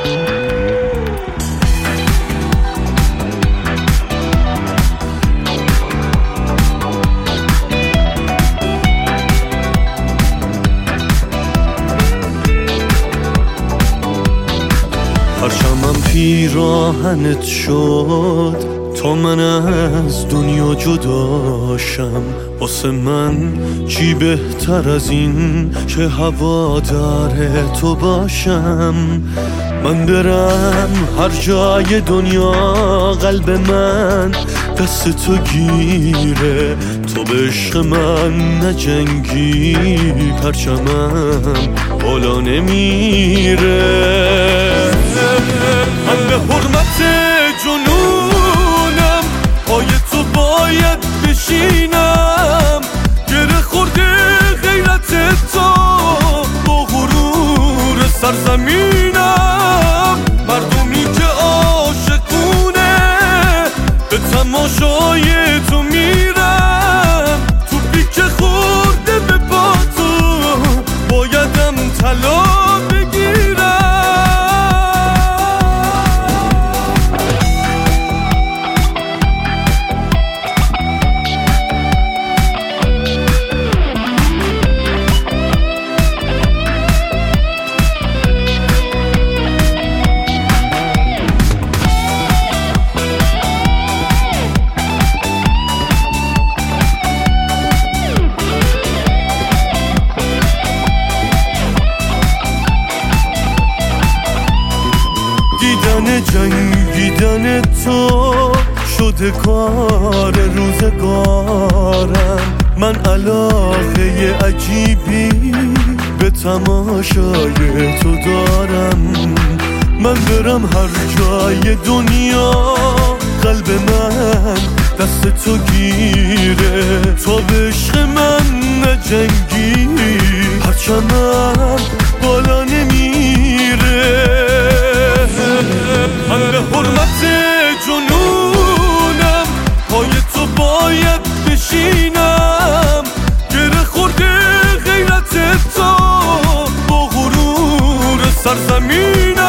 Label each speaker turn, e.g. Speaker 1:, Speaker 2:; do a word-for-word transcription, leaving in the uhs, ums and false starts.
Speaker 1: پرچمم پیراهنت شد تا من از دنیا جداشم. واسه من چی بهتر از این که هوادار تو باشم. من برم هر جای دنیا قلب من دست تو گیره. تو به عشق من نجنگی پرچمم بالا نمیره. من به حرمت جنونم پای تو باید بشینم. گره خورده غیرت تو با غرور سرزمینم. مردمی که عاشقونه به تماشای تو میرم. توپی که خورده به پا تو بایدم طلا بگیرم. دیدن جنگیدن تو شده کار روزگارم. من علاقه عجیبی به تماشای تو دارم. من برم هر جای دنیا قلب من دست تو گیره. تا به عشق من نجنگی پرچمم بالا نمیره. من به حرمت جنونم پای تو باید بشینم. گره خورده غیرت تو با غرور سرزمینم.